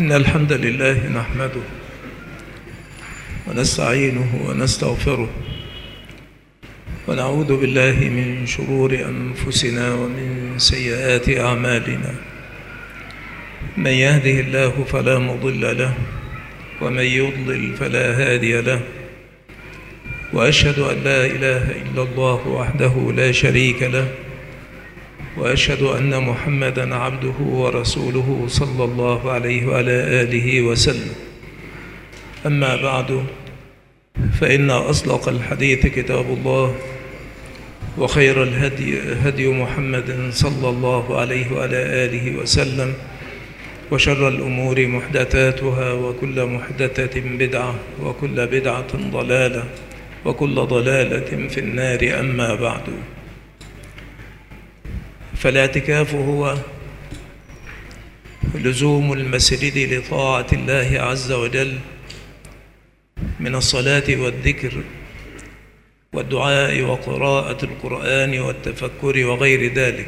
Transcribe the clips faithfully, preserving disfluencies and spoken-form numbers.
إن الحمد لله نحمده ونستعينه ونستغفره ونعوذ بالله من شرور أنفسنا ومن سيئات أعمالنا. من يهده الله فلا مضل له ومن يضلل فلا هادي له، وأشهد أن لا إله إلا الله وحده لا شريك له، وأشهد أن محمدًا عبده ورسوله صلى الله عليه وعلى آله وسلم. أما بعد، فإن أصدق الحديث كتاب الله، وخير الهدي هدي محمد صلى الله عليه وعلى آله وسلم، وشر الأمور محدثاتها، وكل محدثة بدعة، وكل بدعة ضلالة، وكل ضلالة في النار. أما بعد، فالاعتكاف هو لزوم المسجد لطاعة الله عز وجل من الصلاة والذكر والدعاء وقراءة القرآن والتفكر وغير ذلك.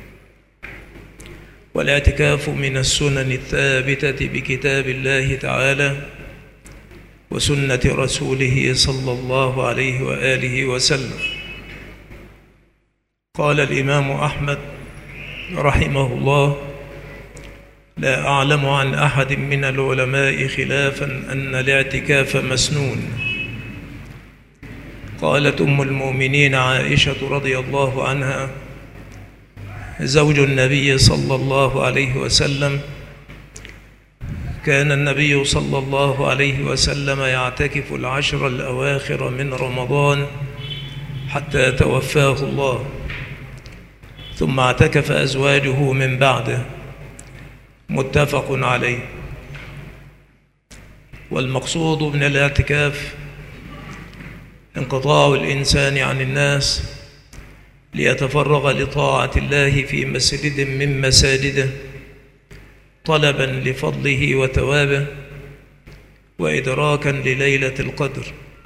والاعتكاف من السنن الثابتة بكتاب الله تعالى وسنة رسوله صلى الله عليه وآله وسلم. قال الإمام أحمد رحمه الله: لا أعلم عن أحد من العلماء خلافا أن الاعتكاف مسنون. قالت أم المؤمنين عائشة رضي الله عنها زوج النبي صلى الله عليه وسلم: كان النبي صلى الله عليه وسلم يعتكف العشر الأواخر من رمضان حتى توفاه الله، ثم اعتكف أزواجه من بعده. متفق عليه. والمقصود من الاعتكاف انقطاع الإنسان عن الناس ليتفرغ لطاعة الله في مسجد من مساجده، طلبا لفضله وثوابه وإدراكا لليلة القدر،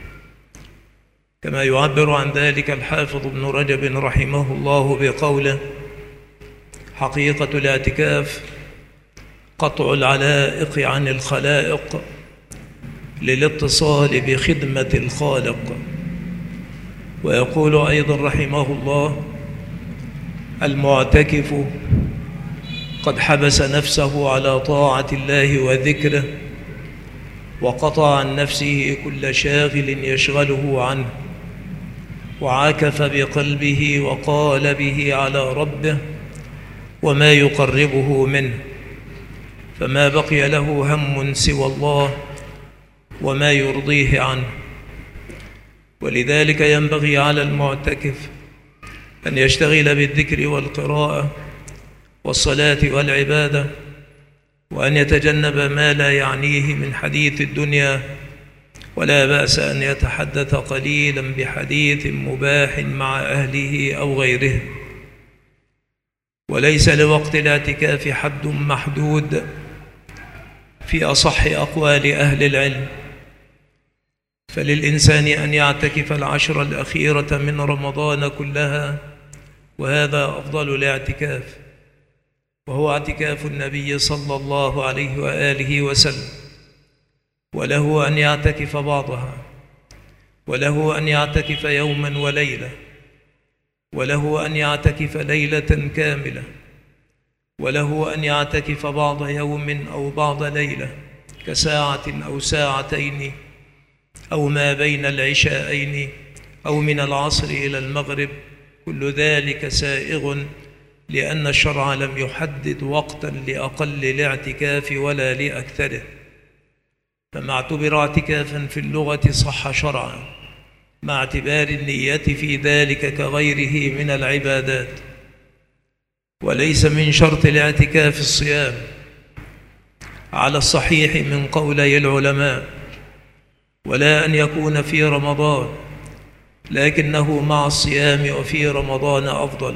كما يعبر عن ذلك الحافظ ابن رجب رحمه الله بقوله: حقيقة الاعتكاف قطع العلائق عن الخلائق للاتصال بخدمة الخالق. ويقول أيضا رحمه الله: المعتكف قد حبس نفسه على طاعة الله وذكره، وقطع عن نفسه كل شاغل يشغله عنه، وعاكف بقلبه وقالبه على ربه وما يقربه منه، فما بقي له هم سوى الله وما يرضيه عنه. ولذلك ينبغي على المعتكف أن يشتغل بالذكر والقراءة والصلاة والعبادة، وأن يتجنب ما لا يعنيه من حديث الدنيا، ولا بأس أن يتحدث قليلا بحديث مباح مع أهله أو غيره. وليس لوقت الاعتكاف حد محدود في أصح أقوال أهل العلم، فللإنسان أن يعتكف العشر الأخيرة من رمضان كلها، وهذا أفضل الاعتكاف، وهو اعتكاف النبي صلى الله عليه وآله وسلم. وله أن يعتكف بعضها، وله أن يعتكف يوما وليلة، وله أن يعتكف ليلة كاملة، وله أن يعتكف بعض يوم أو بعض ليلة كساعة أو ساعتين، أو ما بين العشاءين، أو من العصر إلى المغرب. كل ذلك سائغ، لأن الشرع لم يحدد وقتا لأقل الاعتكاف ولا لأكثره، فما اعتبر اعتكافا في اللغة صح شرعا، مع اعتبار النية في ذلك كغيره من العبادات. وليس من شرط الاعتكاف الصيام على الصحيح من قولي العلماء، ولا أن يكون في رمضان، لكنه مع الصيام وفي رمضان أفضل.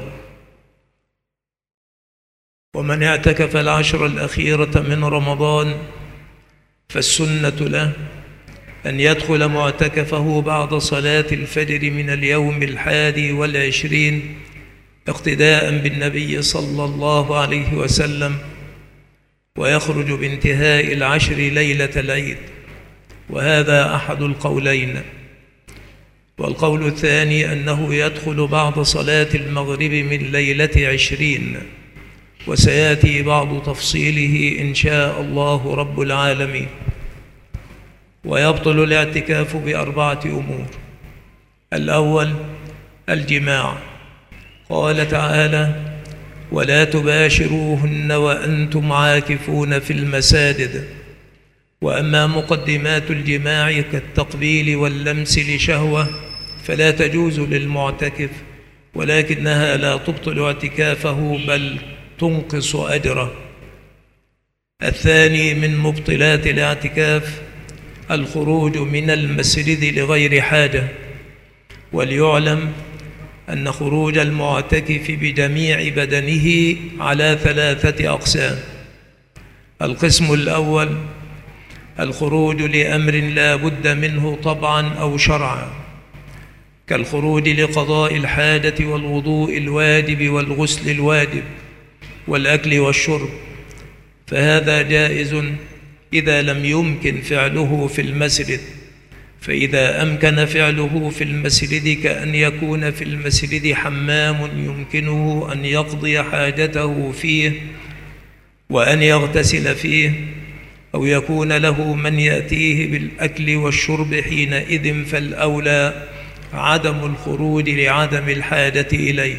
ومن اعتكف العشر الأخيرة من رمضان فالسنة له أن يدخل معتكفه بعد صلاة الفجر من اليوم الحادي والعشرين، اقتداء بالنبي صلى الله عليه وسلم، ويخرج بانتهاء العشر ليلة العيد، وهذا أحد القولين. والقول الثاني أنه يدخل بعد صلاة المغرب من ليلة عشرين، وسيأتي بعض تفصيله إن شاء الله رب العالمين. ويبطل الاعتكاف بأربعة أمور. الأول الجماع، قال تعالى: ولا تباشروهن وأنتم عاكفون في المساجد. وأما مقدمات الجماع كالتقبيل واللمس لشهوة فلا تجوز للمعتكف، ولكنها لا تبطل اعتكافه بل تنقص أجره. الثاني من مبطلات الاعتكاف الخروج من المسجد لغير حاجة. وليعلم أن خروج المعتكف بجميع بدنه على ثلاثة أقسام. القسم الأول الخروج لأمر لا بد منه طبعا أو شرعا، كالخروج لقضاء الحاجة والوضوء الواجب والغسل الواجب والأكل والشرب، فهذا جائز إذا لم يمكن فعله في المسجد. فإذا أمكن فعله في المسجد كأن يكون في المسجد حمام يمكنه أن يقضي حاجته فيه وأن يغتسل فيه، أو يكون له من يأتيه بالأكل والشرب حينئذ، فالأولى عدم الخروج لعدم الحاجة إليه.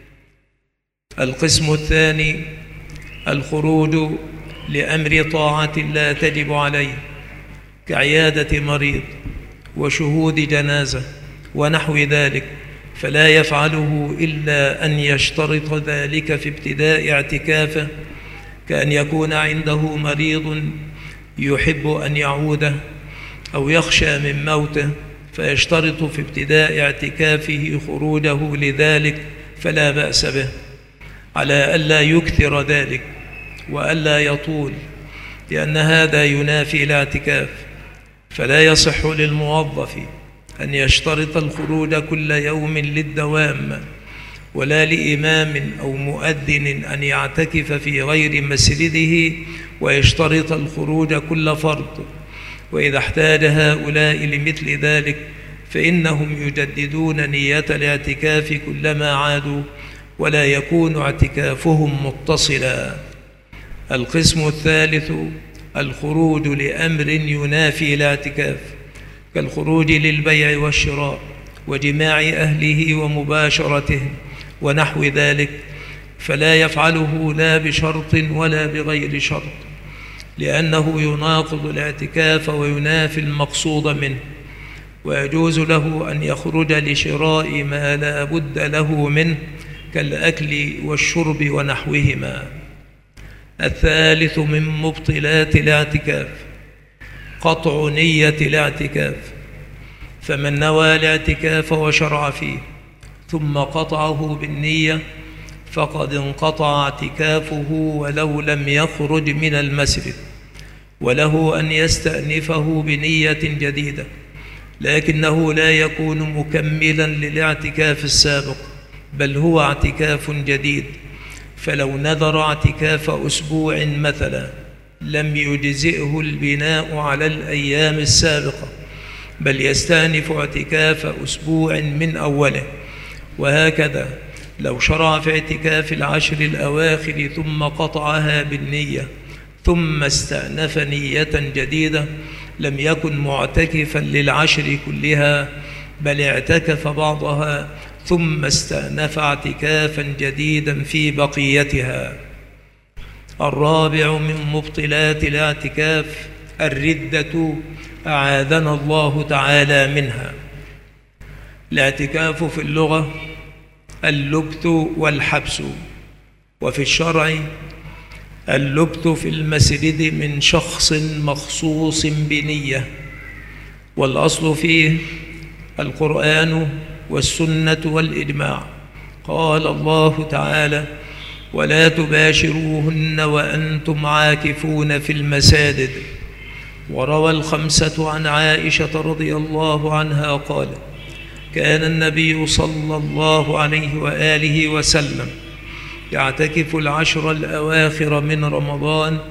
القسم الثاني الخروج لأمر طاعة لا تجب عليه، كعيادة مريض وشهود جنازة ونحو ذلك، فلا يفعله إلا أن يشترط ذلك في ابتداء اعتكافه، كأن يكون عنده مريض يحب أن يعوده أو يخشى من موته فيشترط في ابتداء اعتكافه خروجه لذلك، فلا بأس به، على ألا يكثر ذلك وألا يطول، لأن هذا ينافي الاعتكاف. فلا يصح للموظف أن يشترط الخروج كل يوم للدوام، ولا لإمام أو مؤذن أن يعتكف في غير مسجده ويشترط الخروج كل فرض. وإذا احتاج هؤلاء لمثل ذلك فإنهم يجددون نية الاعتكاف كلما عادوا، ولا يكون اعتكافهم متصلا. القسم الثالث الخروج لأمر ينافي الاعتكاف، كالخروج للبيع والشراء وجماع أهله ومباشرتهم ونحو ذلك، فلا يفعله لا بشرط ولا بغير شرط، لأنه يناقض الاعتكاف وينافي المقصود منه. ويجوز له أن يخرج لشراء ما لا بد له منه كالأكل والشرب ونحوهما. الثالث من مبطلات الاعتكاف قطع نية الاعتكاف، فمن نوى الاعتكاف وشرع فيه ثم قطعه بالنية فقد انقطع اعتكافه ولو لم يخرج من المسجد، وله أن يستأنفه بنية جديدة، لكنه لا يكون مكملا للاعتكاف السابق، بل هو اعتكاف جديد. فلو نذر اعتكاف أسبوع مثلا لم يجزئه البناء على الأيام السابقة، بل يستأنف اعتكاف أسبوع من أوله. وهكذا لو شرع في اعتكاف العشر الأواخر ثم قطعها بالنية ثم استأنف نية جديدة لم يكن معتكفا للعشر كلها، بل اعتكف بعضها ثم استأنف اعتكافا جديدا في بقيتها. الرابع من مبطلات الاعتكاف الردة، أعاذنا الله تعالى منها. الاعتكاف في اللغة اللبث والحبس، وفي الشرع اللبث في المسجد من شخص مخصوص بنية، والأصل فيه القرآن والسنة والإجماع. قال الله تعالى: ولا تباشروهن وأنتم عاكفون في المساجد. وروى الخمسة عن عائشة رضي الله عنها قال: كان النبي صلى الله عليه وآله وسلم يعتكف العشر الأواخر من رمضان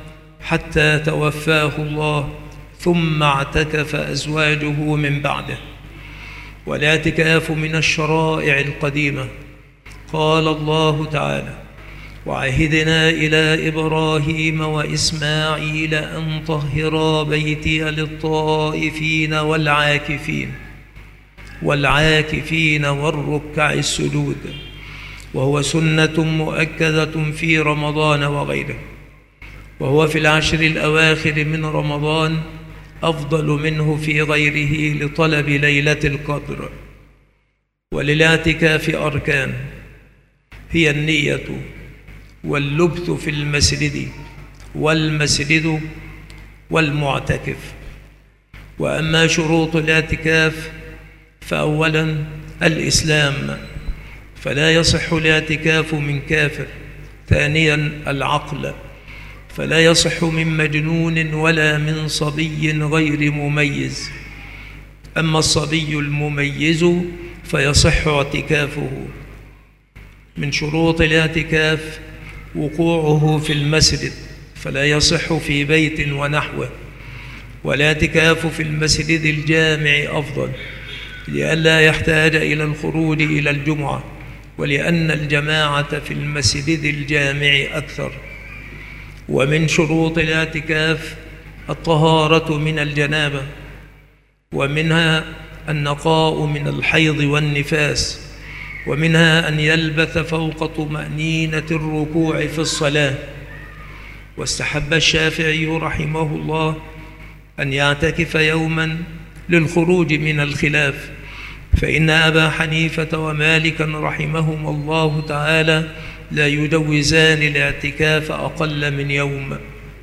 حتى توفاه الله، ثم اعتكف أزواجه من بعده. والاعتكاف من الشرائع القديمة. قال الله تعالى: وعهدنا إلى إبراهيم وإسماعيل أن طهرا بيتي للطائفين والعاكفين والعاكفين والركع السجود، وهو سنة مؤكدة في رمضان وغيره، وهو في العشر الأواخر من رمضان أفضل منه في غيره لطلب ليلة القدر. وللاعتكاف أركان، هي النية واللبث في المسجد والمسجد والمعتكف. وأما شروط الاعتكاف فأولا الإسلام، فلا يصح الاعتكاف من كافر. ثانيا العقل، فلا يصح من مجنون ولا من صبي غير مميز. أما الصبي المميز فيصح اعتكافه. من شروط الاعتكاف وقوعه في المسجد، فلا يصح في بيت ونحوه. والاعتكاف في المسجد الجامع أفضل، لئلا يحتاج إلى الخروج إلى الجمعة، ولأن الجماعة في المسجد الجامع أكثر. ومن شروط الاعتكاف الطهارة من الجنابة، ومنها النقاء من الحيض والنفاس، ومنها أن يلبث فوق طمأنينة الركوع في الصلاة. واستحب الشافعي رحمه الله أن يعتكف يوما للخروج من الخلاف، فإن أبا حنيفة ومالكا رحمهم الله تعالى لا يجوزان الاعتكاف أقل من يوم.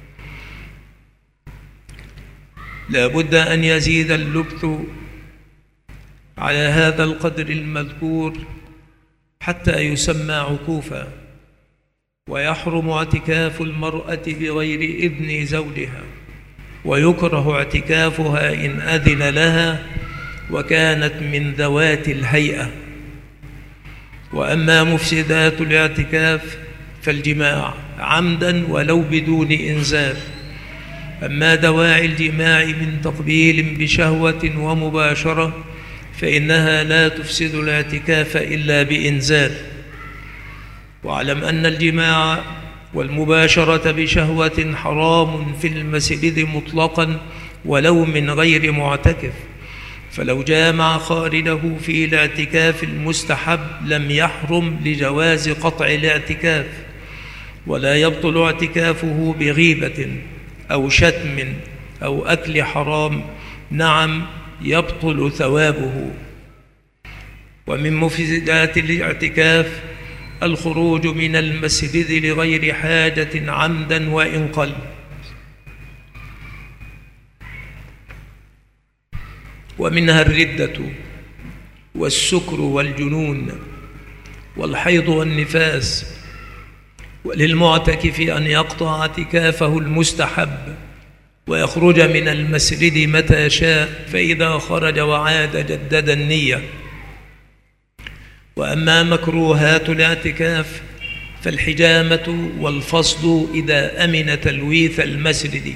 لا بد أن يزيد اللبث على هذا القدر المذكور حتى يسمى عكوفا. ويحرم اعتكاف المرأة بغير إذن زوجها، ويكره اعتكافها إن أذن لها وكانت من ذوات الهيئة. وأما مفسدات الاعتكاف فالجماع عمدا ولو بدون إنزال. أما دواعي الجماع من تقبيل بشهوة ومباشرة فإنها لا تفسد الاعتكاف إلا بإنزال. واعلم أن الجماع والمباشرة بشهوة حرام في المسجد مطلقا ولو من غير معتكف، فلو جامع خارجه في الاعتكاف المستحب لم يحرم لجواز قطع الاعتكاف. ولا يبطل اعتكافه بغيبة أو شتم أو أكل حرام، نعم يبطل ثوابه. ومن مفسدات الاعتكاف الخروج من المسجد لغير حاجة عمدا وإن قل. ومنها الردة والسكر والجنون والحيض والنفاس. وللمعتكف أن يقطع اعتكافه المستحب ويخرج من المسجد متى شاء، فإذا خرج وعاد جدد النية. وأما مكروهات الاعتكاف فالحجامة والفصل إذا أمن تلويث المسجد.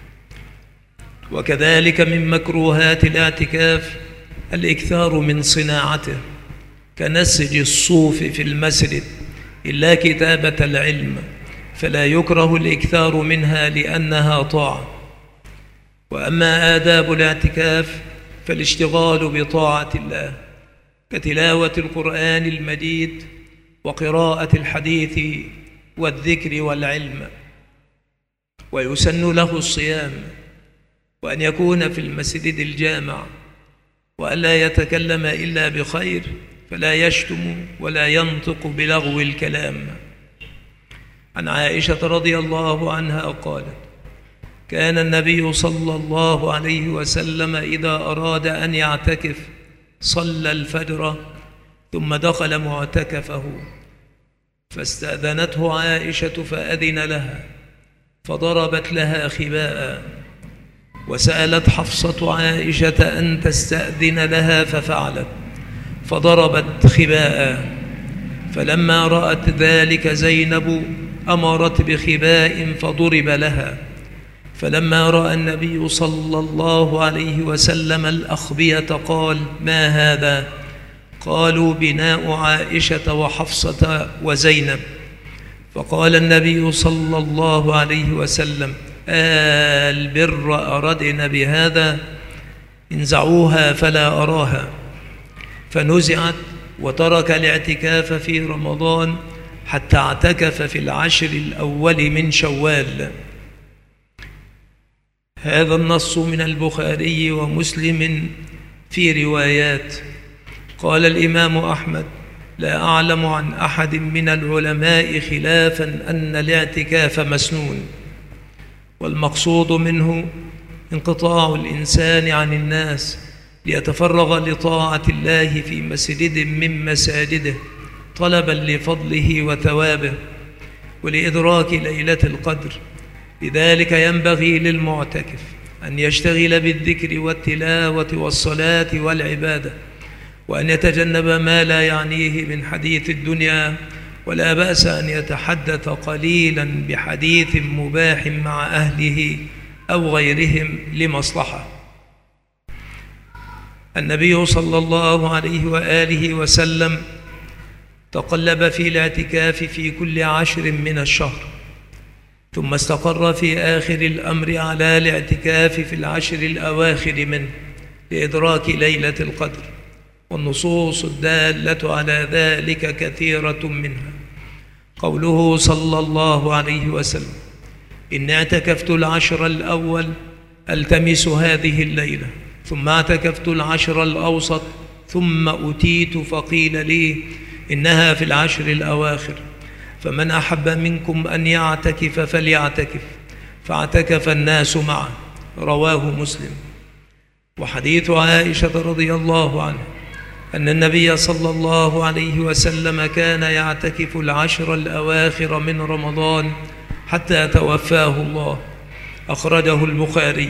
وكذلك من مكروهات الاعتكاف الإكثار من صناعته كنسج الصوف في المسجد، إلا كتابة العلم، فلا يكره الإكثار منها لأنها طاعة. وأما آداب الاعتكاف فالاشتغال بطاعة الله كتلاوة القرآن المجيد وقراءة الحديث والذكر والعلم. ويسن له الصيام، وأن يكون في المسجد الجامع، وألا يتكلم إلا بخير، فلا يشتم ولا ينطق بلغو الكلام. عن عائشة رضي الله عنها قالت: كان النبي صلى الله عليه وسلم إذا أراد أن يعتكف صلى الفجر ثم دخل معتكفه، فاستأذنته عائشة فأذن لها، فضربت لها خباء، وسألت حفصة عائشة أن تستأذن لها ففعلت، فضربت خباء. فلما رأت ذلك زينب أمرت بخباء فضرب لها، فلما رأى النبي صلى الله عليه وسلم الأخبية قال: ما هذا؟ قالوا: بناء عائشة وحفصة وزينب. فقال النبي صلى الله عليه وسلم: البر أردن بهذا؟ انزعوها فلا أراها. فنزعت وترك الاعتكاف في رمضان حتى اعتكف في العشر الأول من شوال. هذا النص من البخاري ومسلم في روايات. قال الإمام أحمد: لا أعلم عن أحد من العلماء خلافا أن الاعتكاف مسنون، والمقصود منه انقطاع الإنسان عن الناس ليتفرغ لطاعة الله في مسجد من مساجده طلبا لفضله وثوابه ولإدراك ليلة القدر. لذلك ينبغي للمعتكف أن يشتغل بالذكر والتلاوة والصلاة والعبادة، وأن يتجنب ما لا يعنيه من حديث الدنيا، ولا بأس أن يتحدث قليلا بحديث مباح مع أهله أو غيرهم لمصلحة. النبي صلى الله عليه وآله وسلم تقلب في الاعتكاف في كل عشر من الشهر، ثم استقر في آخر الأمر على الاعتكاف في العشر الأواخر منه لإدراك ليلة القدر، والنصوص الدالة على ذلك كثيرة منها. قوله صلى الله عليه وسلم: إن اعتكفت العشر الأول ألتمس هذه الليلة، ثم اعتكفت العشر الأوسط، ثم أتيت فقيل لي إنها في العشر الأواخر، فمن أحب منكم أن يعتكف فليعتكف، فاعتكف الناس معه. رواه مسلم. وحديث عائشة رضي الله عنها أن النبي صلى الله عليه وسلم كان يعتكف العشر الأواخر من رمضان حتى توفاه الله، أخرجه البخاري.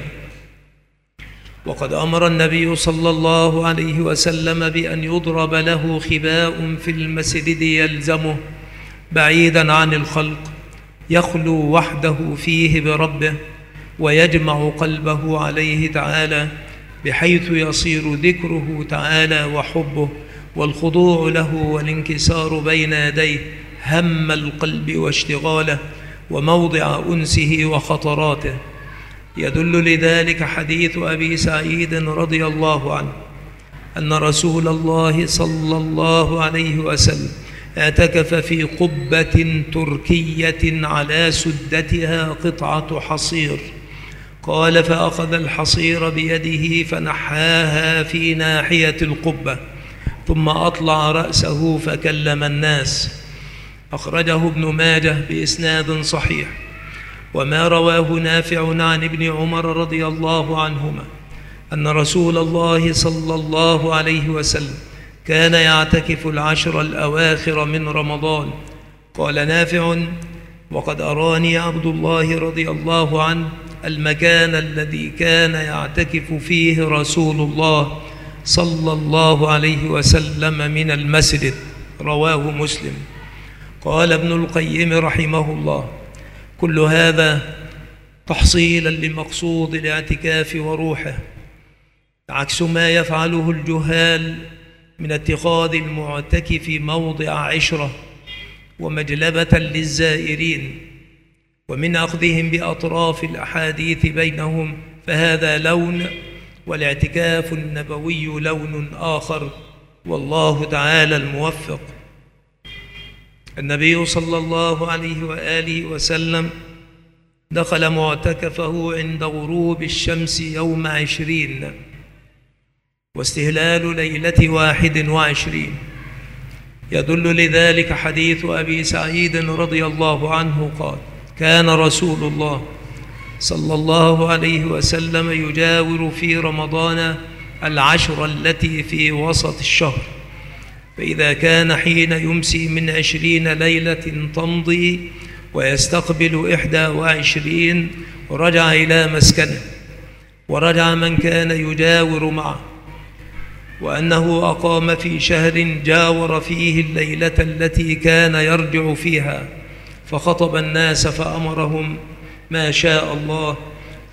وقد أمر النبي صلى الله عليه وسلم بأن يضرب له خباء في المسجد يلزمه بعيدا عن الخلق، يخلو وحده فيه بربه ويجمع قلبه عليه تعالى، بحيث يصير ذكره تعالى وحبه والخضوع له والانكسار بين يديه هم القلب واشتغاله وموضع أنسه وخطراته. يدل لذلك حديث أبي سعيد رضي الله عنه أن رسول الله صلى الله عليه وسلم اعتكف في قبة تركية على سدتها قطعة حصير. قال: فأخذ الحصير بيده فنحاها في ناحية القبة، ثم أطلع رأسه فكلم الناس. أخرجه ابن ماجه بإسناد صحيح. وما رواه نافع عن ابن عمر رضي الله عنهما أن رسول الله صلى الله عليه وسلم كان يعتكف العشر الأواخر من رمضان. قال نافع: وقد أراني عبد الله رضي الله عنه المكان الذي كان يعتكف فيه رسول الله صلى الله عليه وسلم من المسجد. رواه مسلم. قال ابن القيم رحمه الله: كل هذا تحصيلا لمقصود الاعتكاف وروحه، عكس ما يفعله الجهال من اتخاذ المعتكف موضع عشرة ومجلبة للزائرين، ومن أخذهم بأطراف الأحاديث بينهم، فهذا لون، والاعتكاف النبوي لون آخر، والله تعالى الموفق. النبي صلى الله عليه وآله وسلم دخل معتكفه عند غروب الشمس يوم عشرين واستهلال ليلة واحد وعشرين. يدل لذلك حديث أبي سعيد رضي الله عنه قال: كان رسول الله صلى الله عليه وسلم يجاور في رمضان العشر التي في وسط الشهر، فإذا كان حين يمسي من عشرين ليلة تمضي ويستقبل إحدى وعشرين رجع إلى مسكنه، ورجع من كان يجاور معه، وأنه أقام في شهر جاور فيه الليلة التي كان يرجع فيها، فخطب الناس فأمرهم ما شاء الله،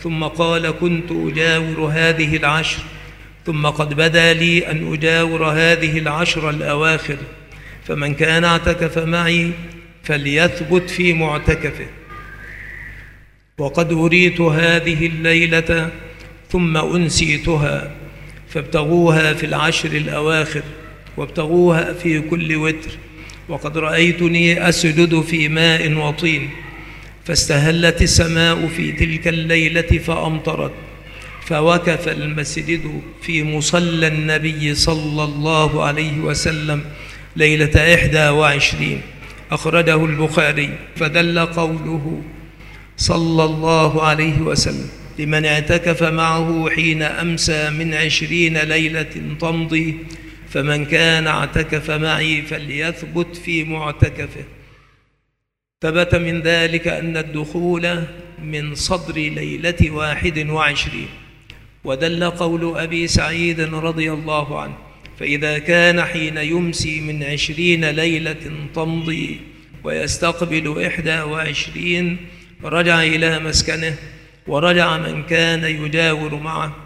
ثم قال كنت أجاور هذه العشر، ثم قد بدا لي أن أجاور هذه العشر الأواخر، فمن كان اعتكف معي فليثبت في معتكفه. وقد أريت هذه الليلة ثم أنسيتها، فابتغوها في العشر الأواخر وابتغوها في كل وتر. وقد رأيتني أسجد في ماء وطين، فاستهلت السماء في تلك الليلة فأمطرت، فوقف المسجد في مصلى النبي صلى الله عليه وسلم ليلة إحدى وعشرين، أخرجه البخاري. فدل قوله صلى الله عليه وسلم لمن اعتكف معه حين أمسى من عشرين ليلة تمضي، فمن كان اعتكف معي فليثبت في معتكفه. ثبت من ذلك أن الدخول من صدر ليلة واحد وعشرين. ودل قول أبي سعيد رضي الله عنه فإذا كان حين يمسي من عشرين ليلة تمضي ويستقبل إحدى وعشرين رجع إلى مسكنه، ورجع من كان يجاور معه.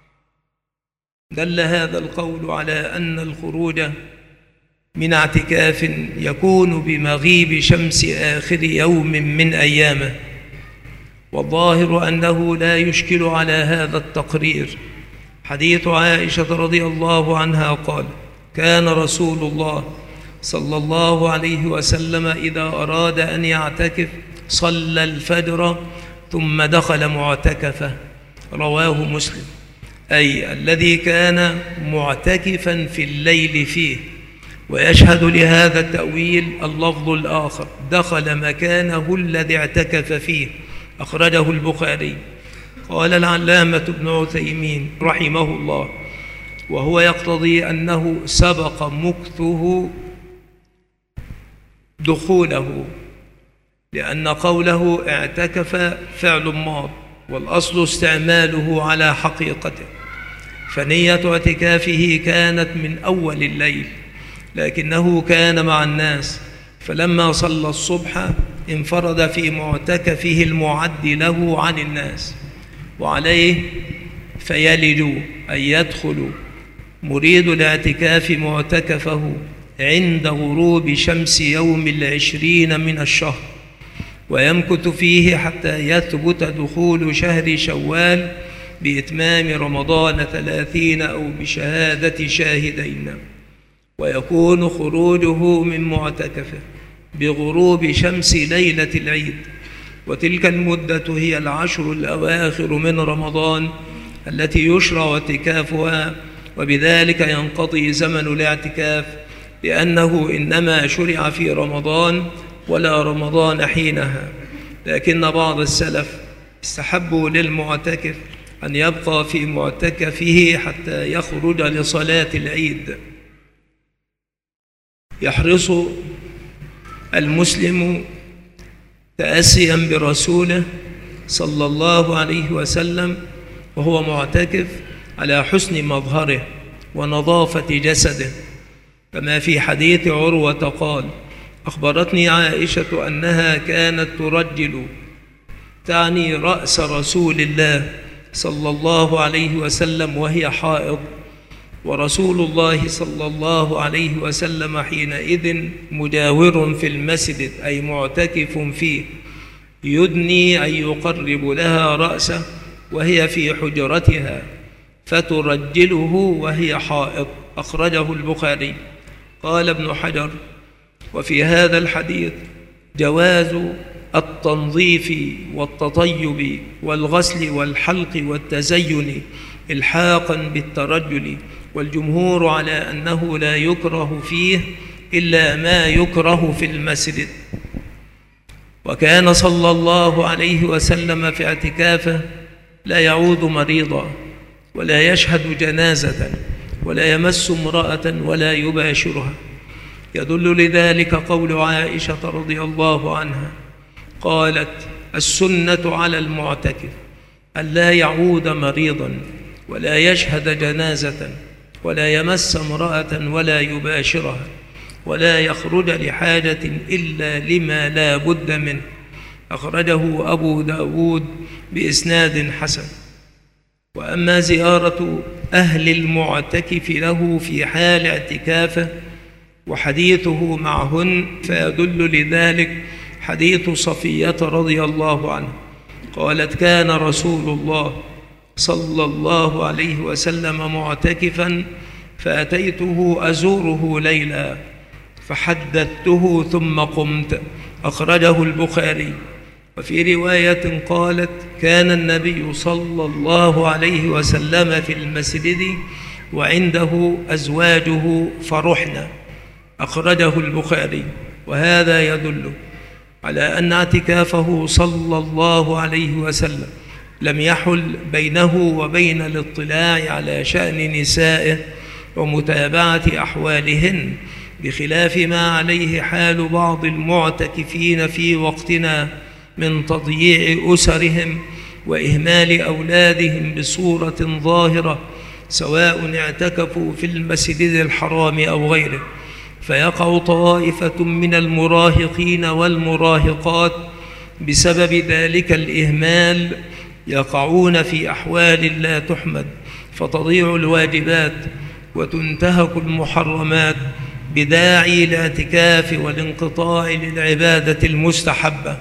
دل هذا القول على أن الخروج من اعتكاف يكون بمغيب شمس آخر يوم من أيامه، والظاهر أنه لا يشكل على هذا التقرير حديث عائشة رضي الله عنها قال كان رسول الله صلى الله عليه وسلم إذا أراد أن يعتكف صلى الفجر ثم دخل معتكفه، رواه مسلم. أي الذي كان معتكفا في الليل فيه. ويشهد لهذا التأويل اللفظ الآخر دخل مكانه الذي اعتكف فيه، أخرجه البخاري. قال العلامة ابن عثيمين رحمه الله وهو يقتضي أنه سبق مكثه دخوله، لأن قوله اعتكف فعل ماض والأصل استعماله على حقيقته، فنية اعتكافه كانت من أول الليل، لكنه كان مع الناس، فلما صلى الصبح انفرد في معتكفه المعد له عن الناس، وعليه فيلج أي يدخل مريد الاعتكاف معتكفه عند غروب شمس يوم العشرين من الشهر، ويمكث فيه حتى يثبت دخول شهر شوال بإتمام رمضان ثلاثين أو بشهادة شاهدين. ويكون خروجه من معتكفه بغروب شمس ليلة العيد، وتلك المدة هي العشر الأواخر من رمضان التي يشرع اعتكافها، وبذلك ينقضي زمن الاعتكاف، لأنه إنما شرع في رمضان ولا رمضان حينها. لكن بعض السلف استحبوا للمعتكف أن يبقى في معتكفه حتى يخرج لصلاة العيد. يحرص المسلم تأسيا برسوله صلى الله عليه وسلم وهو معتكف على حسن مظهره ونظافة جسده، كما في حديث عروة قال أخبرتني عائشة أنها كانت ترجل، تعني رأس رسول الله صلى الله عليه وسلم وهي حائض، ورسول الله صلى الله عليه وسلم حينئذ مجاور في المسجد أي معتكف فيه، يدني أن يقرب لها رأسه وهي في حجرتها فترجله وهي حائض، أخرجه البخاري. قال ابن حجر وفي هذا الحديث جواز التنظيف والتطيب والغسل والحلق والتزين إلحاقا بالترجل، والجمهور على أنه لا يكره فيه إلا ما يكره في المسجد. وكان صلى الله عليه وسلم في اعتكافه لا يعود مريضا ولا يشهد جنازة ولا يمس امرأة ولا يباشرها. يدل لذلك قول عائشة رضي الله عنها قالت السنة على المعتكف ألا يعود مريضا ولا يشهد جنازة ولا يمس امرأة ولا يباشرها ولا يخرج لحاجة إلا لما لا بد منه، أخرجه أبو داود بإسناد حسن. وأما زيارة أهل المعتكف له في حال اعتكافه وحديثه معهن فيدل لذلك حديث صفية رضي الله عنها قالت: كان رسول الله صلى الله عليه وسلم معتكفا فأتيته أزوره ليلا فحدثته ثم قمت. أخرجه البخاري. وفي رواية قالت: كان النبي صلى الله عليه وسلم في المسجد وعنده أزواجه فرحنا. أخرجه البخاري. وهذا يدل على أن اعتكافه صلى الله عليه وسلم لم يحل بينه وبين الاطلاع على شأن نسائه ومتابعة أحوالهن، بخلاف ما عليه حال بعض المعتكفين في وقتنا من تضييع أسرهم وإهمال أولادهم بصورة ظاهرة، سواء اعتكفوا في المسجد الحرام أو غيره، فيقع طائفة من المراهقين والمراهقات بسبب ذلك الإهمال يقعون في أحوال لا تحمد، فتضيع الواجبات وتنتهك المحرمات بداعي الاعتكاف والانقطاع للعبادة المستحبة.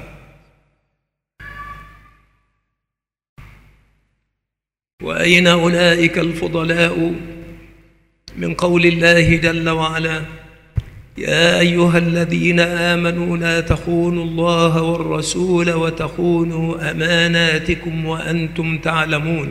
وأين أولئك الفضلاء من قول الله جل وعلا: يا أيها الذين آمنوا لا تخونوا الله والرسول وتخونوا أماناتكم وأنتم تعلمون.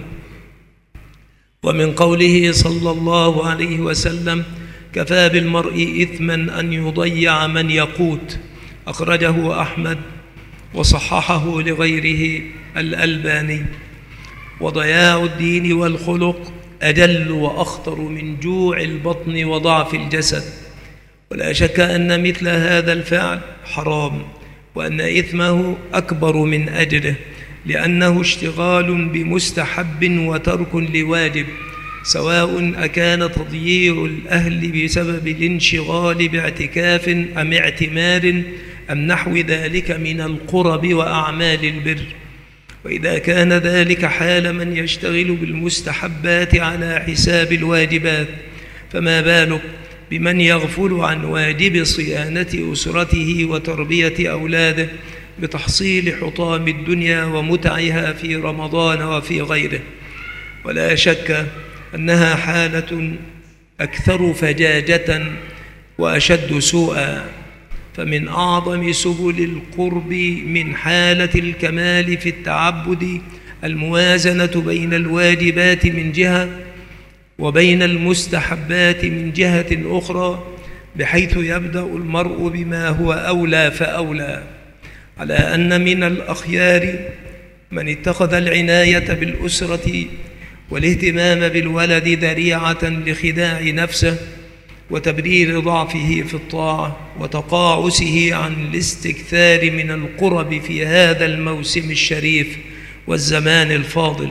ومن قوله صلى الله عليه وسلم: كفى بالمرء إثما أن يضيع من يقوت. أخرجه أحمد وصححه لغيره الألباني. وضياع الدين والخلق أجل وأخطر من جوع البطن وضعف الجسد، ولا شك أن مثل هذا الفعل حرام، وأن إثمه أكبر من أجره، لأنه اشتغال بمستحب وترك لواجب، سواء أكان تضييع الأهل بسبب الانشغال باعتكاف أم اعتمار أم نحو ذلك من القرب وأعمال البر. وإذا كان ذلك حال من يشتغل بالمستحبات على حساب الواجبات، فما بالك بمن يغفل عن واجب صيانة أسرته وتربية أولاده بتحصيل حطام الدنيا ومتعها في رمضان وفي غيره. ولا شك أنها حالة أكثر فجاجة وأشد سوءا. فمن أعظم سبل القرب من حالة الكمال في التعبد الموازنة بين الواجبات من جهة وبين المستحبات من جهة أخرى، بحيث يبدأ المرء بما هو أولى فأولى، على أن من الأخيار من اتخذ العناية بالأسرة والاهتمام بالولد ذريعة لخداع نفسه وتبرير ضعفه في الطاعة وتقاعسه عن الاستكثار من القرب في هذا الموسم الشريف والزمان الفاضل.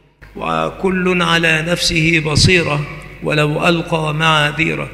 وكل على نفسه بصيرة ولو ألقى معاذيره.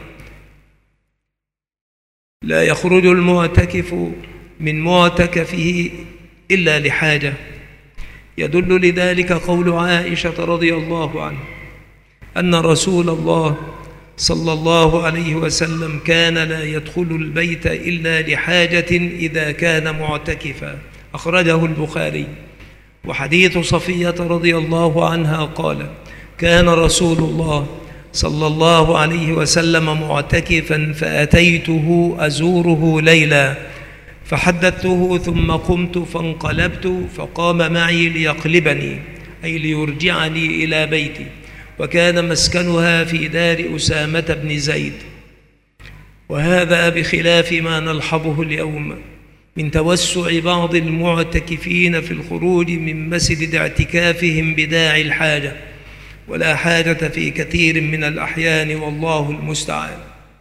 لا يخرج المعتكف من معتكفه إلا لحاجة، يدل لذلك قول عائشة رضي الله عنها أن رسول الله صلى الله عليه وسلم كان لا يدخل البيت إلا لحاجة إذا كان معتكفا. أخرجه البخاري. وحديث صفية رضي الله عنها قال: كان رسول الله صلى الله عليه وسلم معتكفا فأتيته أزوره ليلا فحدثته ثم قمت فانقلبت فقام معي ليقلبني، أي ليرجعني إلى بيتي، وكان مسكنها في دار أسامة بن زيد. وهذا بخلاف ما نلحظه اليوم من توسع بعض المعتكفين في الخروج من مسجد اعتكافهم بداعي الحاجة، ولا حاجة في كثير من الأحيان، والله المستعان.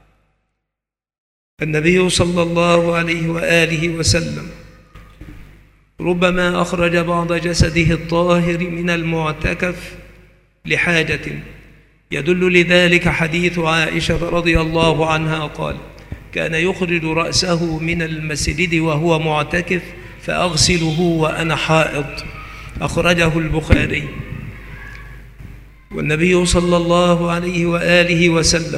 النبي صلى الله عليه وآله وسلم ربما أخرج بعض جسده الطاهر من المعتكف لحاجة، يدل لذلك حديث عائشة رضي الله عنها قال: كان يخرج رأسه من المسجد وهو معتكف فأغسله وأنا حائض. أخرجه البخاري. والنبي صلى الله عليه وآله وسلم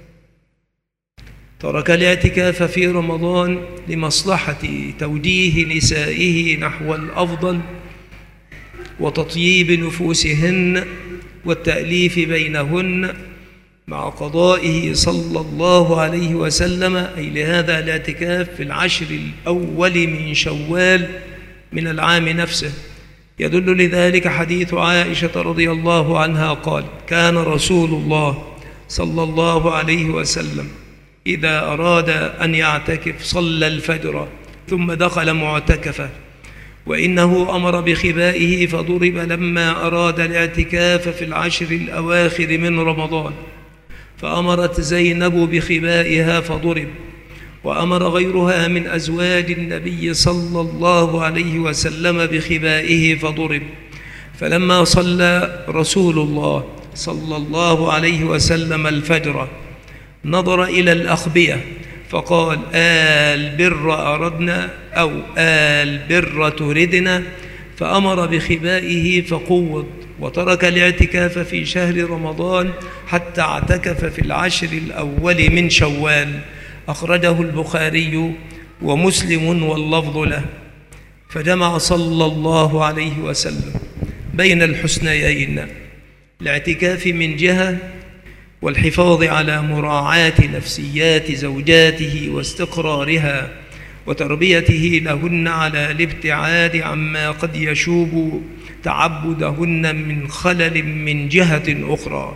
ترك الاعتكاف في رمضان لمصلحة توجيه نسائه نحو الأفضل وتطييب نفوسهن والتأليف بينهن، مع قضائه صلى الله عليه وسلم أي لهذا الاعتكاف في العشر الأول من شوال من العام نفسه. يدل لذلك حديث عائشة رضي الله عنها قال: كان رسول الله صلى الله عليه وسلم إذا أراد أن يعتكف صلى الفجر ثم دخل معتكفه، وإنه أمر بخبائه فضرب لما أراد الاعتكاف في العشر الأواخر من رمضان، فأمرت زينب بخبائها فضرب، وأمر غيرها من أزواج النبي صلى الله عليه وسلم بخبائه فضرب. فلما صلى رسول الله صلى الله عليه وسلم الفجر نظر إلى الأخبية فقال: آل بر أردنا أو آل بر تردنا، فأمر بخبائه فقوض، وترك الاعتكاف في شهر رمضان حتى اعتكف في العشر الأول من شوال. أخرجه البخاري ومسلم واللفظ له. فجمع صلى الله عليه وسلم بين الحسنيين: الاعتكاف من جهة، والحفاظ على مراعاة نفسيات زوجاته واستقرارها وتربيته لهن على الابتعاد عما قد يشوب تعبدهن من خلل من جهة أخرى.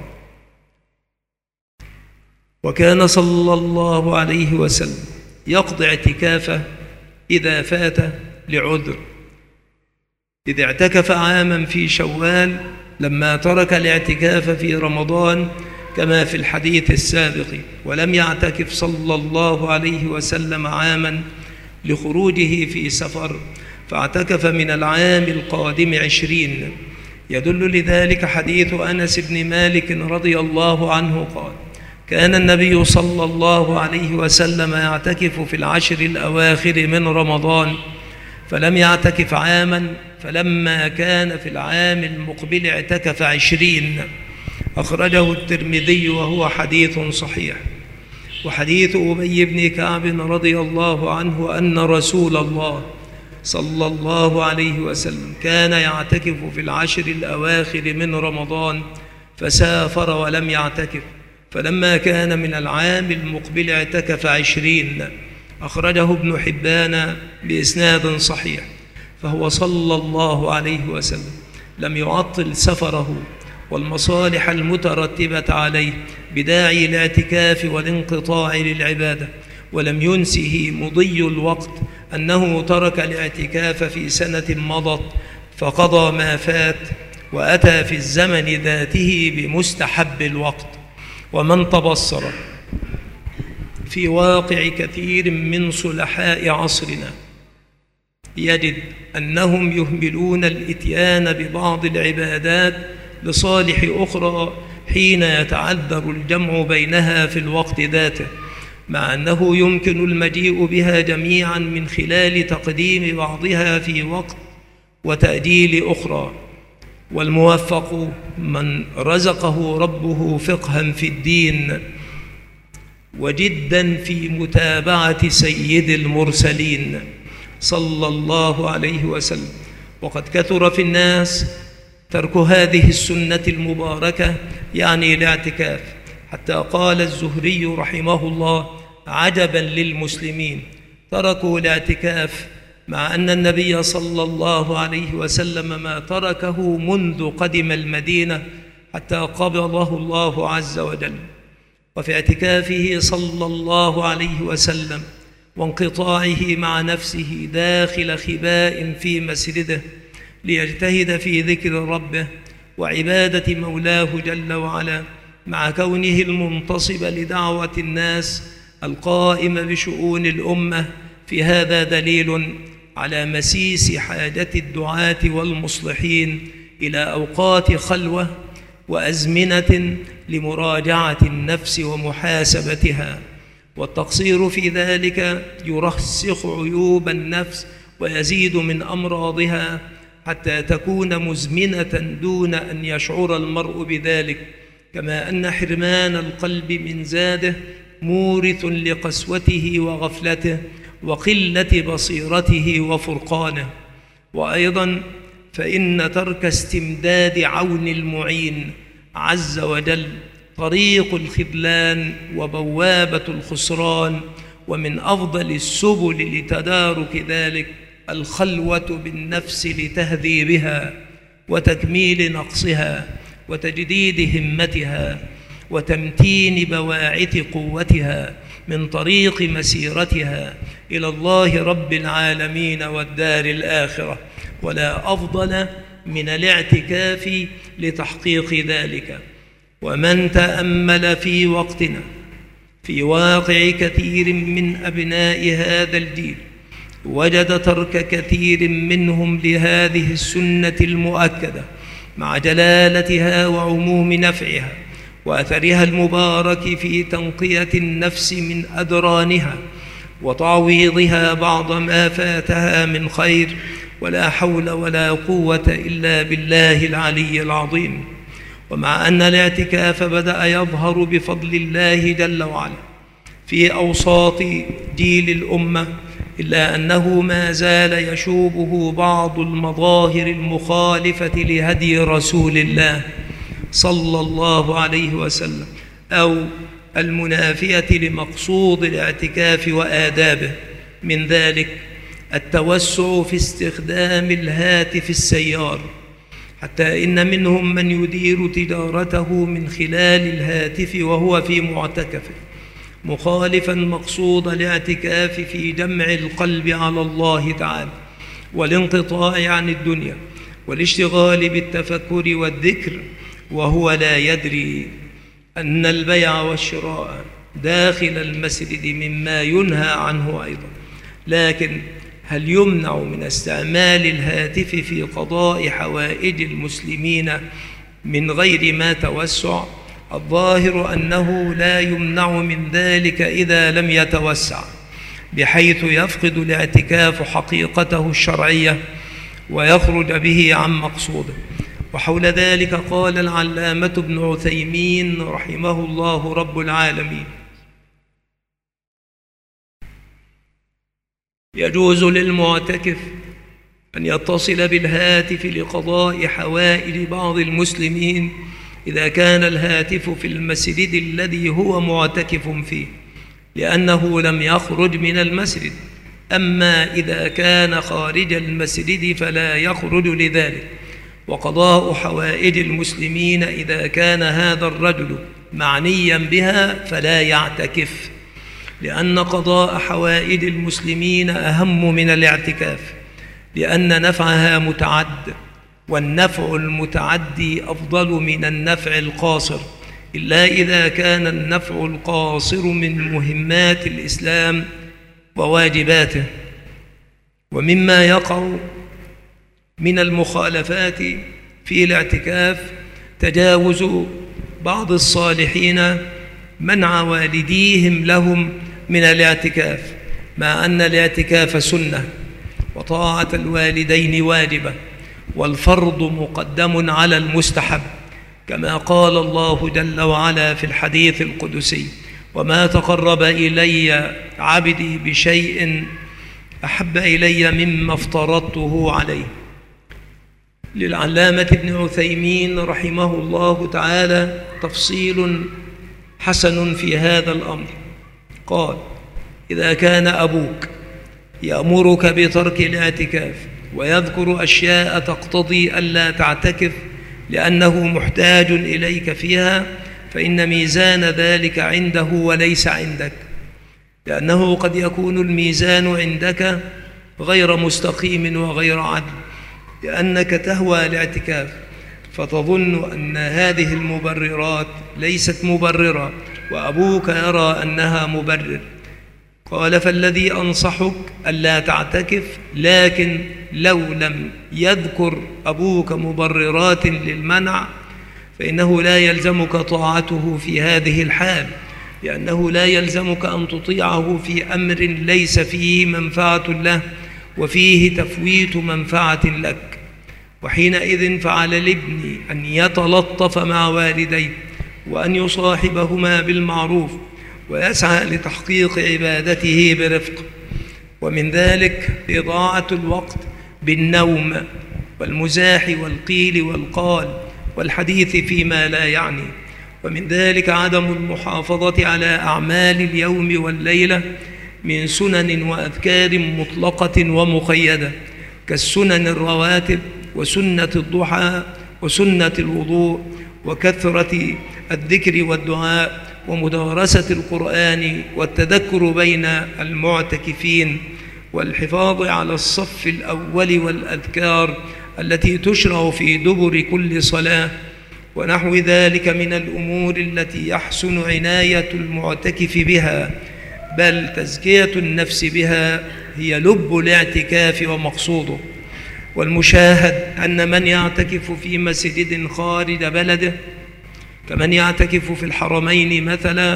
وكان صلى الله عليه وسلم يقضي اعتكافه إذا فات لعذر، إذ اعتكف عاما في شوال لما ترك الاعتكاف في رمضان كما في الحديث السابق، ولم يعتكف صلى الله عليه وسلم عاما لخروجه في سفر، فاعتكف من العام القادم عشرين. يدل لذلك حديث أنس بن مالك رضي الله عنه قال: كان النبي صلى الله عليه وسلم يعتكف في العشر الأواخر من رمضان، فلم يعتكف عاما، فلما كان في العام المقبل اعتكف عشرين. أخرجه الترمذي وهو حديث صحيح. وحديث أبي بن كعب رضي الله عنه أن رسول الله صلى الله عليه وسلم كان يعتكف في العشر الأواخر من رمضان فسافر ولم يعتكف، فلما كان من العام المقبل اعتكف عشرين. أخرجه ابن حبان بإسناد صحيح. فهو صلى الله عليه وسلم لم يعطل سفره والمصالح المترتبة عليه بداعي الاعتكاف والانقطاع للعبادة، ولم ينسه مضي الوقت أنه ترك الاعتكاف في سنة مضت فقضى ما فات، وأتى في الزمن ذاته بمستحب الوقت. ومن تبصر في واقع كثير من صلحاء عصرنا يجد أنهم يهملون الإتيان ببعض العبادات لصالح أخرى حين يتعذر الجمع بينها في الوقت ذاته، مع أنه يمكن المجيء بها جميعا من خلال تقديم بعضها في وقت وتأجيل أخرى. والموفق من رزقه ربه فقها في الدين وجدا في متابعة سيد المرسلين صلى الله عليه وسلم. وقد كثر في الناس ترك هذه السنة المباركة يعني الاعتكاف، حتى قال الزهري رحمه الله: عجبا للمسلمين تركوا الاعتكاف، مع أن النبي صلى الله عليه وسلم ما تركه منذ قدم المدينة حتى قبضه الله عز وجل. وفي اعتكافه صلى الله عليه وسلم وانقطاعه مع نفسه داخل خباء في مسجده ليجتهد في ذكر ربه وعبادة مولاه جل وعلا، مع كونه المنتصب لدعوة الناس القائم بشؤون الأمة، في هذا دليل على مسيس حاجة الدعاة والمصلحين إلى أوقات خلوة وأزمنة لمراجعة النفس ومحاسبتها، والتقصير في ذلك يرسخ عيوب النفس ويزيد من أمراضها حتى تكون مزمنة دون أن يشعر المرء بذلك، كما أن حرمان القلب من زاده مورث لقسوته وغفلته وقلة بصيرته وفرقانه. وأيضا فإن ترك استمداد عون المعين عز وجل طريق الخذلان وبوابة الخسران، ومن أفضل السبل لتدارك ذلك الخلوة بالنفس لتهذيبها وتكميل نقصها وتجديد همتها وتمتين بواعث قوتها من طريق مسيرتها إلى الله رب العالمين والدار الآخرة. ولا أفضل من الاعتكاف لتحقيق ذلك. ومن تأمل في وقتنا في واقع كثير من أبناء هذا الجيل وجد ترك كثير منهم لهذه السنة المؤكدة مع جلالتها وعموم نفعها وأثرها المبارك في تنقية النفس من أدرانها وتعويضها بعض ما فاتها من خير، ولا حول ولا قوة إلا بالله العلي العظيم. ومع أن الاعتكاف بدأ يظهر بفضل الله جل وعلا في أوساط جيل الأمة، إلا أنه ما زال يشوبه بعض المظاهر المخالفة لهدي رسول الله صلى الله عليه وسلم أو المنافية لمقصود الاعتكاف وآدابه. من ذلك التوسع في استخدام الهاتف السيار، حتى إن منهم من يدير تجارته من خلال الهاتف وهو في معتكفه، مخالفا مقصود الاعتكاف في جمع القلب على الله تعالى والانقطاع عن الدنيا والاشتغال بالتفكر والذكر، وهو لا يدري أن البيع والشراء داخل المسجد مما ينهى عنه أيضا. لكن هل يمنع من استعمال الهاتف في قضاء حوائج المسلمين من غير ما توسع؟ الظاهر أنه لا يمنع من ذلك إذا لم يتوسع، بحيث يفقد الاعتكاف حقيقته الشرعية ويخرج به عن مقصوده. وحول ذلك قال العلامة ابن عثيمين رحمه الله رب العالمين: يجوز للمعتكف أن يتصل بالهاتف لقضاء حوائج بعض المسلمين إذا كان الهاتف في المسجد الذي هو معتكف فيه، لأنه لم يخرج من المسجد. أما إذا كان خارج المسجد فلا يخرج لذلك. وقضاء حوائج المسلمين إذا كان هذا الرجل معنيا بها فلا يعتكف، لأن قضاء حوائج المسلمين أهم من الاعتكاف، لأن نفعها متعد، والنفع المتعدي أفضل من النفع القاصر، إلا إذا كان النفع القاصر من مهمات الإسلام وواجباته. ومما يقع من المخالفات في الاعتكاف تجاوز بعض الصالحين منع والديهم لهم من الاعتكاف، مع أن الاعتكاف سنة وطاعة الوالدين واجبة، والفرض مقدم على المستحب، كما قال الله جل وعلا في الحديث القدسي: وما تقرب إلي عبدي بشيء أحب إلي مما افترضته عليه. للعلامة ابن عثيمين رحمه الله تعالى تفصيل حسن في هذا الأمر. قال: إذا كان أبوك يأمرك بترك الاعتكاف ويذكر أشياء تقتضي ألا تعتكف لأنه محتاج إليك فيها، فإن ميزان ذلك عنده وليس عندك، لأنه قد يكون الميزان عندك غير مستقيم وغير عدل، لأنك تهوى الاعتكاف فتظن أن هذه المبررات ليست مبررة، وأبوك يرى أنها مبرر. قال: فالذي أنصحك ألا تعتكف، لكن لو لم يذكر أبوك مبررات للمنع فإنه لا يلزمك طاعته في هذه الحال، لأنه لا يلزمك أن تطيعه في أمر ليس فيه منفعة له وفيه تفويت منفعة لك. وحينئذ فعلى الابن أن يتلطف مع والديه وأن يصاحبهما بالمعروف ويسعى لتحقيق عبادته برفق. ومن ذلك إضاعة الوقت بالنوم والمزاح والقيل والقال والحديث فيما لا يعني. ومن ذلك عدم المحافظة على أعمال اليوم والليلة من سنن وأذكار مطلقة ومقيدة كالسنن الرواتب وسنة الضحى وسنة الوضوء وكثرة الذكر والدعاء ومدارسة القرآن والتذكر بين المعتكفين والحفاظ على الصف الأول والأذكار التي تشرع في دبر كل صلاة ونحو ذلك من الأمور التي يحسن عناية المعتكف بها، بل تزكية النفس بها هي لب الاعتكاف ومقصوده. والمشاهد أن من يعتكف في مسجد خارج بلده كمن يعتكف في الحرمين مثلا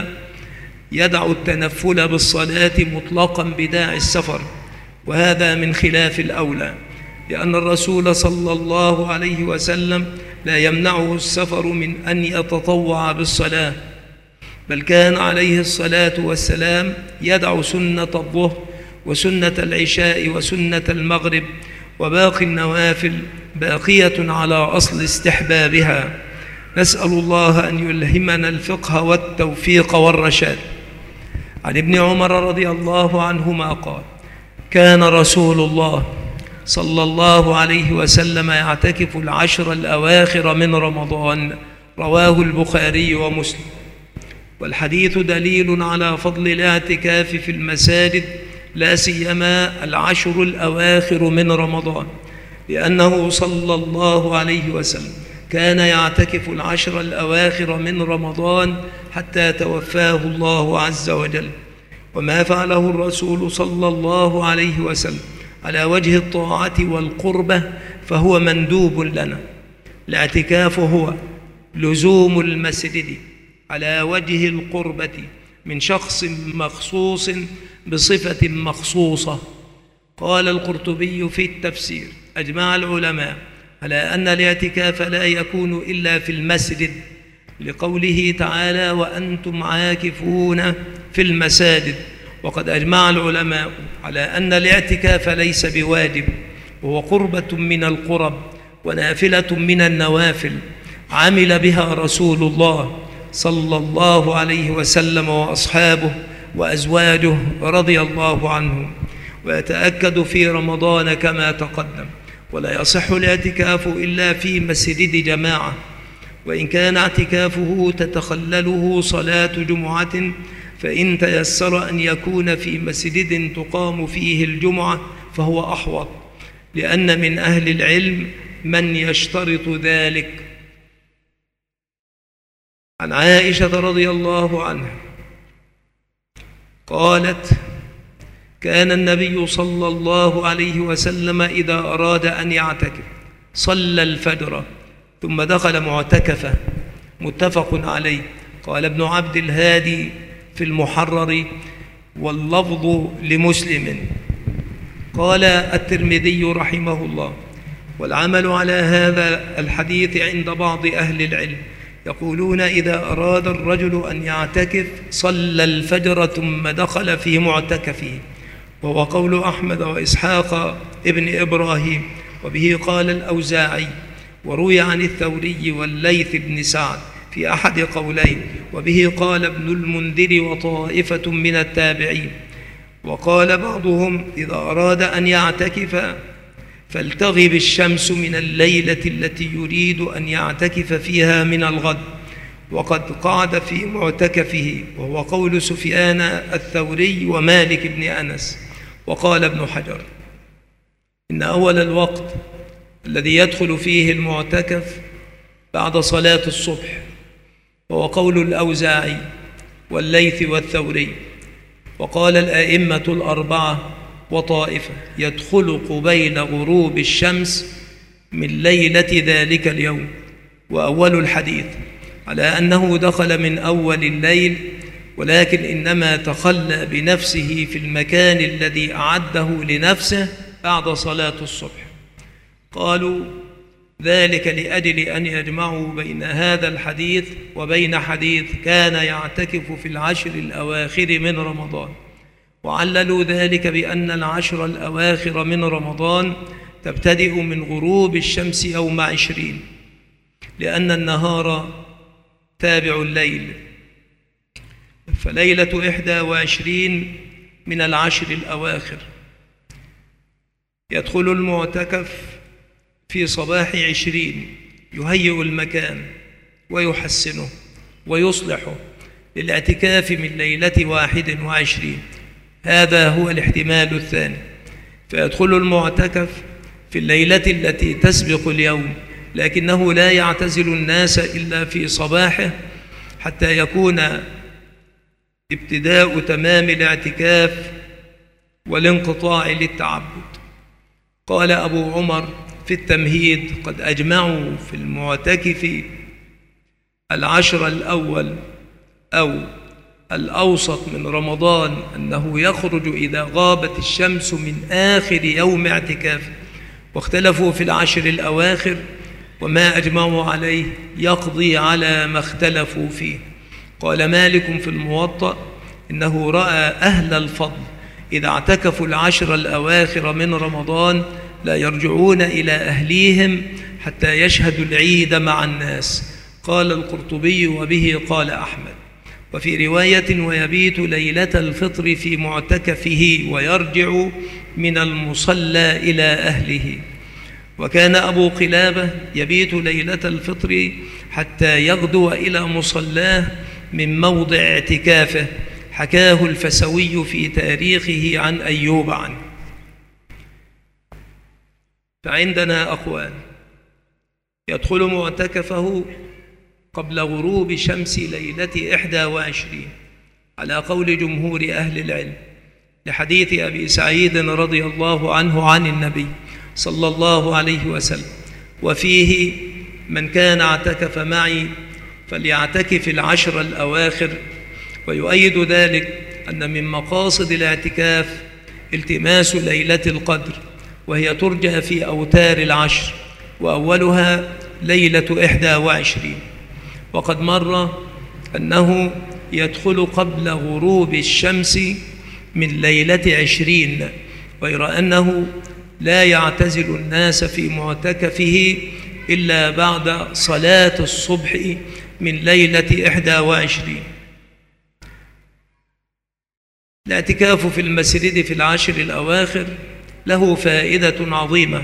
يدع التنفل بالصلاة مطلقا بداعي السفر، وهذا من خلاف الأولى، لأن الرسول صلى الله عليه وسلم لا يمنعه السفر من أن يتطوع بالصلاة، بل كان عليه الصلاة والسلام يدع سنة الظهر وسنة العشاء وسنة المغرب وباقي النوافل باقية على أصل استحبابها. نسأل الله أن يلهمنا الفقه والتوفيق والرشاد. عن ابن عمر رضي الله عنهما قال: كان رسول الله صلى الله عليه وسلم يعتكف العشر الأواخر من رمضان، رواه البخاري ومسلم. والحديث دليل على فضل الاعتكاف في المساجد، لا سيما العشر الأواخر من رمضان، لأنه صلى الله عليه وسلم كان يعتكف العشر الأواخر من رمضان حتى توفاه الله عز وجل. وما فعله الرسول صلى الله عليه وسلم على وجه الطاعة والقربة فهو مندوب لنا. الاعتكاف هو لزوم المسجد على وجه القربة من شخص مخصوص بصفة مخصوصة. قال القرطبي في التفسير: أجمع العلماء على أن الاعتكاف لا يكون إلا في المسجد، لقوله تعالى: وأنتم عاكفون في المساجد. وقد أجمع العلماء على أن الاعتكاف ليس بواجب، وهو قربة من القرب ونافلة من النوافل عمل بها رسول الله صلى الله عليه وسلم وأصحابه وأزواجه رضي الله عنهم، ويتأكد في رمضان كما تقدم. ولا يصح الاعتكاف إلا في مسجد جماعة، وإن كان اعتكافه تتخلله صلاة جمعة فإن تيسر أن يكون في مسجد تقام فيه الجمعة فهو أحوط، لأن من أهل العلم من يشترط ذلك. عن عائشة رضي الله عنها قالت: كان النبي صلى الله عليه وسلم إذا أراد أن يعتكف صلى الفجر ثم دخل معتكفه، متفق عليه. قال ابن عبد الهادي في المحرر: واللفظ لمسلم. قال الترمذي رحمه الله: والعمل على هذا الحديث عند بعض أهل العلم، يقولون إذا أراد الرجل أن يعتكف صلى الفجر ثم دخل في معتكفه، وهو قول أحمد وإسحاق ابن إبراهيم، وبه قال الأوزاعي، وروي عن الثوري والليث بن سعد في أحد قولين، وبه قال ابن المنذر وطائفة من التابعين. وقال بعضهم: إذا أراد أن يعتكف فلتغب الشمس من الليلة التي يريد أن يعتكف فيها من الغد، وقد قعد في معتكفه، وهو قول سفيان الثوري ومالك بن أنس. وقال ابن حجر: إن أول الوقت الذي يدخل فيه المعتكف بعد صلاة الصبح، وهو قول الأوزاعي والليث والثوري. وقال الأئمة الأربعة وطائفة: يدخل قبيل غروب الشمس من ليلة ذلك اليوم. وأول الحديث على أنه دخل من أول الليل، ولكن إنما تخلى بنفسه في المكان الذي أعده لنفسه بعد صلاة الصبح. قالوا ذلك لأجل أن يجمعوا بين هذا الحديث وبين حديث كان يعتكف في العشر الأواخر من رمضان، وعللوا ذلك بأن العشر الأواخر من رمضان تبتدئ من غروب الشمس يوم عشرين، لأن النهار تابع الليل، فليلة إحدى وعشرين من العشر الأواخر. يدخل المعتكف في صباح عشرين، يهيئ المكان ويحسنه ويصلحه للاعتكاف من ليلة واحد وعشرين. هذا هو الاحتمال الثاني، فيدخل المعتكف في الليلة التي تسبق اليوم، لكنه لا يعتزل الناس إلا في صباحه حتى يكون ابتداء تمام الاعتكاف والانقطاع للتعبد. قال أبو عمر في التمهيد: قد أجمعوا في المعتكف العشر الأول أو الأوسط من رمضان أنه يخرج إذا غابت الشمس من آخر يوم اعتكافه، واختلفوا في العشر الأواخر، وما أجمعوا عليه يقضي على ما اختلفوا فيه. قال مالك في الموطأ: إنه رأى أهل الفضل إذا اعتكفوا العشر الأواخر من رمضان لا يرجعون إلى أهليهم حتى يشهدوا العيد مع الناس. قال القرطبي: وبه قال أحمد. وفي رواية: ويبيت ليلة الفطر في معتكفه ويرجع من المصلى إلى أهله. وكان أبو قلابة يبيت ليلة الفطر حتى يغدو إلى مصلاه من موضع اعتكافه، حكاه الفسوي في تاريخه عن أيوب عنه. فعندنا أقوال: يدخل معتكفه قبل غروب شمس ليلة إحدى وعشرين على قول جمهور أهل العلم، لحديث أبي سعيد رضي الله عنه عن النبي صلى الله عليه وسلم، وفيه: من كان اعتكف معي فليعتكف العشر الأواخر. ويؤيد ذلك أن من مقاصد الاعتكاف التماس ليلة القدر، وهي ترجى في أوتار العشر، وأولها ليلة إحدى وعشرين. وقد مر أنه يدخل قبل غروب الشمس من ليلة عشرين، غير أنه لا يعتزل الناس في معتكفه إلا بعد صلاة الصبح من ليلة إحدى وعشرين. الاعتكاف في المسجد في العشر الأواخر له فائدة عظيمة،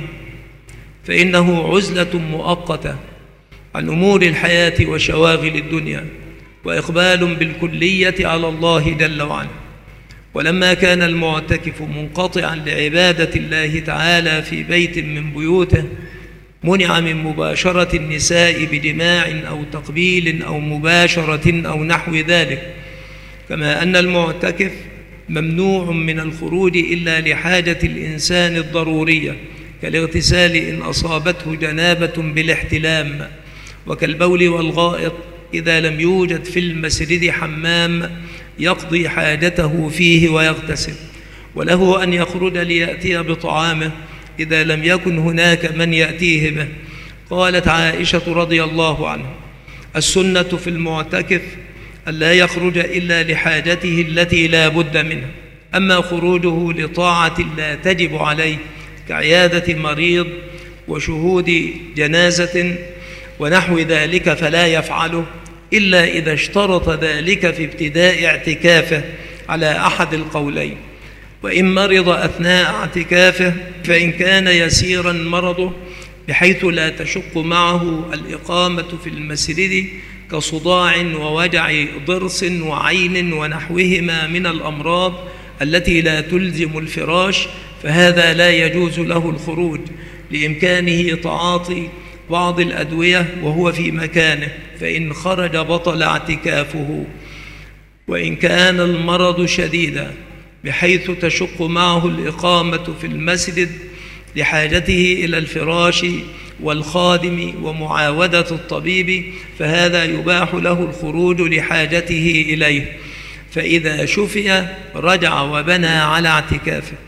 فإنه عزلة مؤقتة عن أمور الحياة وشواغل الدنيا، وإقبال بالكلية على الله جل وعلا. ولما كان المعتكف منقطعا لعبادة الله تعالى في بيت من بيوته، منع من مباشرة النساء بجماع أو تقبيل أو مباشرة أو نحو ذلك، كما أن المعتكف ممنوع من الخروج إلا لحاجة الإنسان الضرورية، كالاغتسال إن أصابته جنابة بالاحتلام، وكالبول والغائط إذا لم يوجد في المسجد حمام يقضي حاجته فيه ويغتسل. وله أن يخرج ليأتي بطعامه إذا لم يكن هناك من يأتيه به. قالت عائشة رضي الله عنها: السنة في المعتكف ألا يخرج إلا لحاجته التي لا بد منها، أما خروجه لطاعة لا تجب عليه كعيادة مريض وشهود جنازة ونحو ذلك فلا يفعله إلا إذا اشترط ذلك في ابتداء اعتكافه على أحد القولين. وإن مرض أثناء اعتكافه فإن كان يسيرا مرضه بحيث لا تشق معه الإقامة في المسجد كصداع ووجع ضرس وعين ونحوهما من الأمراض التي لا تلزم الفراش، فهذا لا يجوز له الخروج لإمكانه تعاطي بعض الأدوية وهو في مكانه، فإن خرج بطل اعتكافه. وإن كان المرض شديدا بحيث تشق معه الإقامة في المسجد لحاجته إلى الفراش والخادم ومعاودة الطبيب، فهذا يباح له الخروج لحاجته إليه، فإذا شفي رجع وبنى على اعتكافه.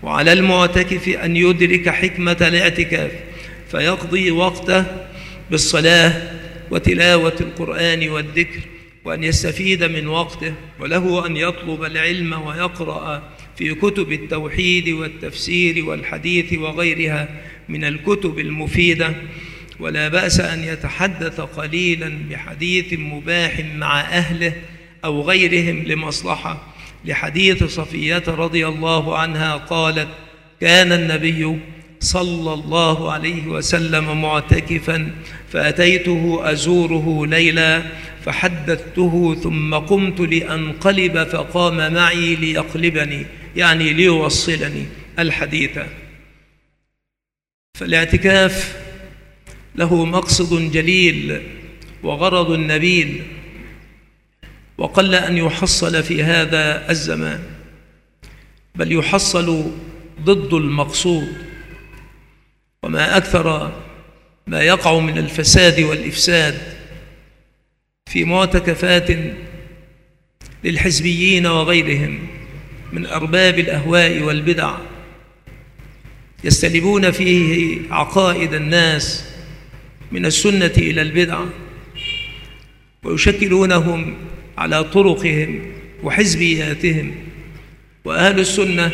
وعلى المعتكف أن يدرك حكمة الاعتكاف فيقضي وقته بالصلاة وتلاوة القرآن والذكر، وأن يستفيد من وقته، وله أن يطلب العلم ويقرأ في كتب التوحيد والتفسير والحديث وغيرها من الكتب المفيدة، ولا بأس أن يتحدث قليلا بحديث مباح مع أهله أو غيرهم لمصلحة، لحديث صفية رضي الله عنها قالت: كان النبي صلى الله عليه وسلم معتكفا فأتيته أزوره ليلا فحدثته ثم قمت لأنقلب فقام معي ليقلبني، يعني ليوصلني الحديث. فالاعتكاف له مقصد جليل وغرض نبيل، وقل أن يحصل في هذا الزمان، بل يحصل ضد المقصود. وما أكثر ما يقع من الفساد والإفساد في معتكفات للحزبيين وغيرهم من أرباب الأهواء والبدع، يستلبون فيه عقائد الناس من السنة إلى البدعة، ويشكلونهم على طرقهم وحزبياتهم. وأهل السنة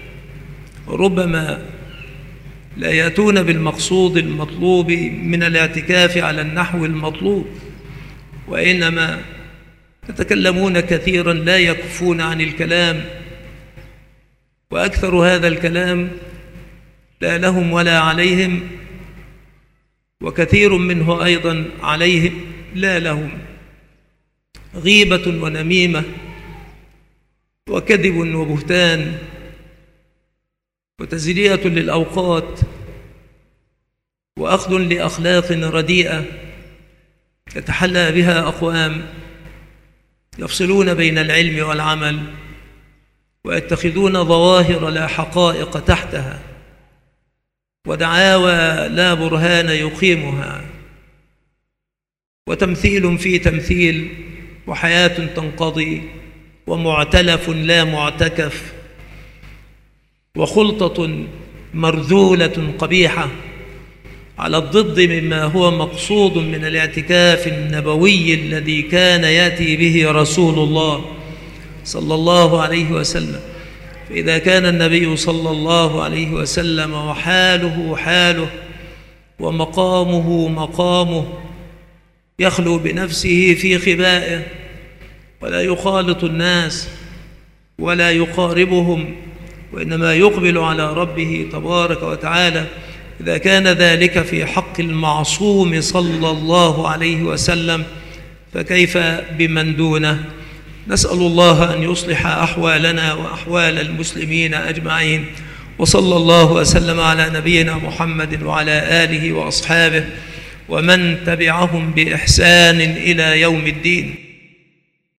ربما لا يأتون بالمقصود المطلوب من الاعتكاف على النحو المطلوب، وإنما يتكلمون كثيرا لا يكفون عن الكلام، وأكثر هذا الكلام لا لهم ولا عليهم، وكثير منه أيضا عليهم لا لهم، غيبة ونميمة وكذب وبهتان وتزلية للأوقات وأخذ لأخلاق رديئة يتحلى بها أقوام يفصلون بين العلم والعمل، ويتخذون ظواهر لا حقائق تحتها، ودعاوى لا برهان يقيمها، وتمثيل في تمثيل، وحياة تنقضي، ومعتلف لا معتكف، وخلطة مرذولة قبيحة على الضد مما هو مقصود من الاعتكاف النبوي الذي كان يأتي به رسول الله صلى الله عليه وسلم. فإذا كان النبي صلى الله عليه وسلم وحاله حاله ومقامه مقامه يخلو بنفسه في خبائه ولا يخالط الناس ولا يقاربهم، وإنما يقبل على ربه تبارك وتعالى، إذا كان ذلك في حق المعصوم صلى الله عليه وسلم، فكيف بمن دونه؟ نسأل الله أن يصلح أحوالنا وأحوال المسلمين أجمعين، وصلى الله وسلم على نبينا محمد وعلى آله وأصحابه ومن تبعهم بإحسان إلى يوم الدين.